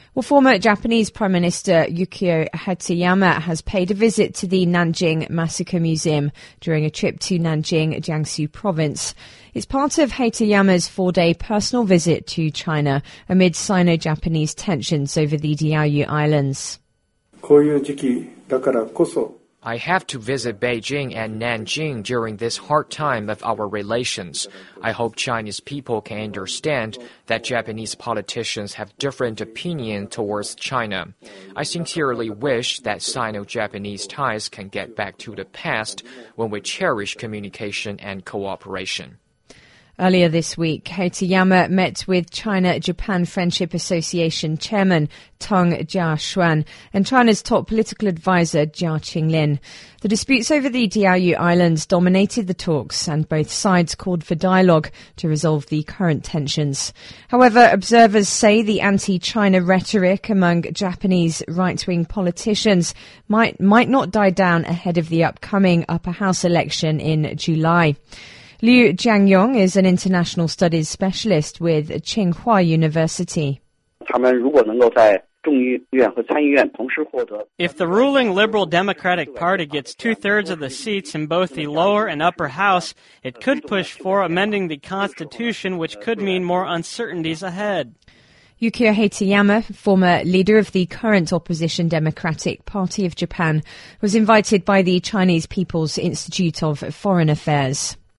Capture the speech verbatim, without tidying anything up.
Well, former Japanese Prime Minister Yukio Hatayama has paid a visit to the Nanjing Massacre Museum during a trip to Nanjing, Jiangsu province. It's part of Hatayama's four-day personal visit to China amid Sino-Japanese tensions over the Diaoyu Islands. I have to visit Beijing and Nanjing during this hard time of our relations. I hope Chinese people can understand that Japanese politicians have different opinion towards China. I sincerely wish that Sino-Japanese ties can get back to the past when we cherish communication and cooperation. Earlier this week, Hatayama met with China-Japan Friendship Association Chairman Teng Jiashuan and China's top political advisor Jia Qinglin. The disputes over the Diaoyu Islands dominated the talks, and both sides called for dialogue to resolve the current tensions. However, observers say the anti-China rhetoric among Japanese right-wing politicians might, might not die down ahead of the upcoming upper house election in July. Liu Jiangyong is an international studies specialist with Tsinghua University. If the ruling Liberal Democratic Party gets two-thirds of the seats in both the lower and upper house, it could push for amending the constitution, which could mean more uncertainties ahead. Yukio Hatayama, former leader of the current opposition Democratic Party of Japan, was invited by the Chinese People's Institute of Foreign Affairs.